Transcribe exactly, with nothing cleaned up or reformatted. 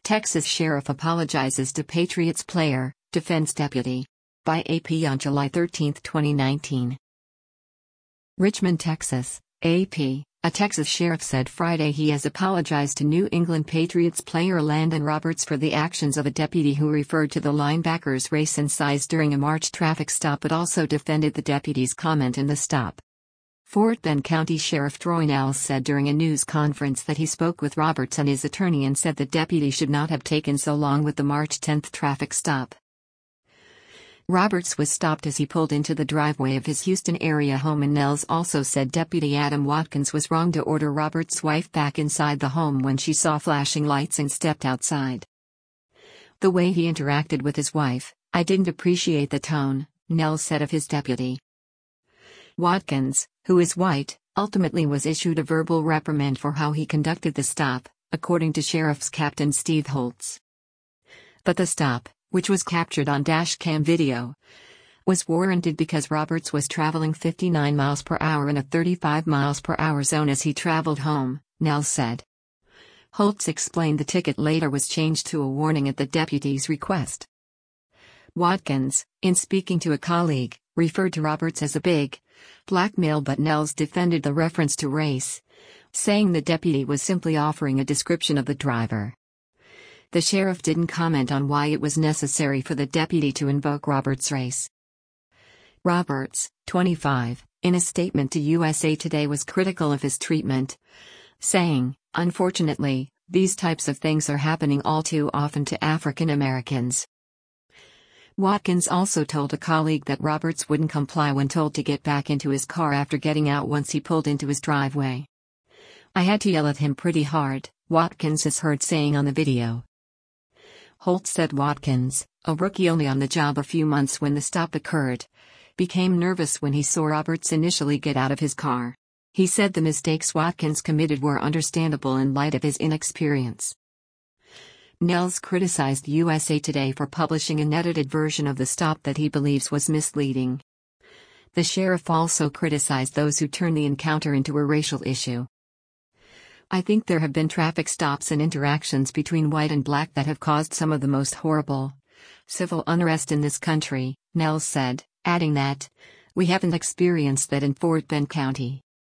Texas sheriff apologizes to Patriots player, defense deputy. By A P on July thirteenth, twenty nineteen. Richmond, Texas, A P. A Texas sheriff said Friday he has apologized to New England Patriots player Landon Roberts for the actions of a deputy who referred to the linebacker's race and size during a March traffic stop but also defended the deputy's comment in the stop. Fort Bend County Sheriff Troy Nehls said during a news conference that he spoke with Roberts and his attorney and said the deputy should not have taken so long with the March tenth traffic stop. Roberts was stopped as he pulled into the driveway of his Houston area home, and Nehls also said Deputy Adam Watkins was wrong to order Roberts' wife back inside the home when she saw flashing lights and stepped outside. The way he interacted with his wife, I didn't appreciate the tone, Nehls said of his deputy. Watkins, who is white, ultimately was issued a verbal reprimand for how he conducted the stop, according to Sheriff's Captain Steve Holtz. But the stop, which was captured on dashcam video, was warranted because Roberts was traveling fifty-nine miles per hour in a thirty-five miles per hour zone as he traveled home, Nehls said. Holtz explained the ticket later was changed to a warning at the deputy's request. Watkins, in speaking to a colleague, referred to Roberts as a big, black male, but Nehls defended the reference to race, saying the deputy was simply offering a description of the driver. The sheriff didn't comment on why it was necessary for the deputy to invoke Roberts' race. Roberts, twenty-five, in a statement to U S A Today was critical of his treatment, saying, "Unfortunately, these types of things are happening all too often to African Americans." Watkins also told a colleague that Roberts wouldn't comply when told to get back into his car after getting out once he pulled into his driveway. "I had to yell at him pretty hard," Watkins is heard saying on the video. Holtz said Watkins, a rookie only on the job a few months when the stop occurred, became nervous when he saw Roberts initially get out of his car. He said the mistakes Watkins committed were understandable in light of his inexperience. Nehls criticized U S A Today for publishing an edited version of the stop that he believes was misleading. The sheriff also criticized those who turned the encounter into a racial issue. "I think there have been traffic stops and interactions between white and black that have caused some of the most horrible civil unrest in this country," Nehls said, adding that, "We haven't experienced that in Fort Bend County."